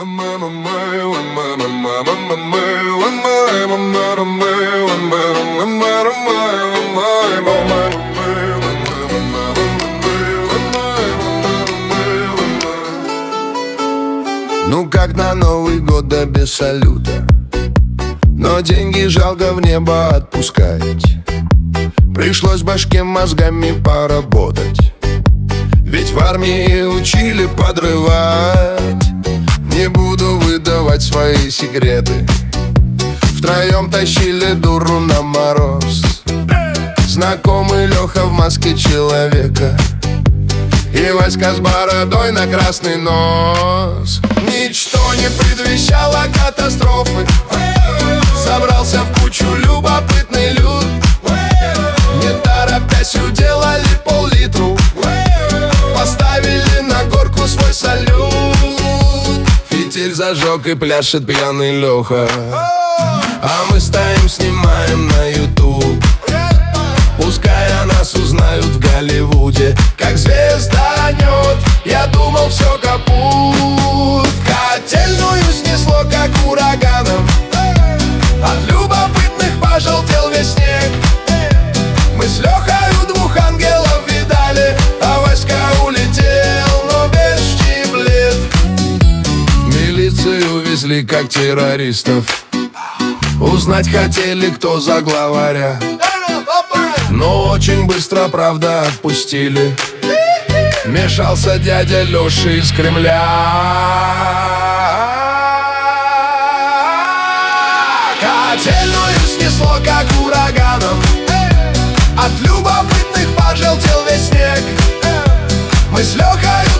Ну как на Новый год, да без салюта, но деньги жалко в небо отпускать. Пришлось башке мозгами поработать, ведь в армии учили подрывать. Не буду выдавать свои секреты, втроем тащили дуру на мороз. Знакомый Леха в маске человека и Васька с бородой на красный нос. Ничто не предвещало катастрофы, собрался в кучу любопытный люд. Не торопясь уделали пол-литру, поставили на горку свой салют. Фитиль зажег и пляшет пьяный Леха, а мы стоим, снимаем на YouTube. Пускай о нас узнают в Голливуде, как звезданет. Я думал, все капут. Котельную снесло, как ураганом, от любопытных пожелтел весь снег. Мы с Лехой у двух ангелов видали, а Васька улетел, но без штиблет. В милицию увезли, как террористов. Узнать хотели, кто за главаря, но очень быстро, правда, отпустили. Мешался дядя Леша из Кремля. Котельную снесло, как ураганом, от любопытных пожелтел весь снег. Мы с Лехой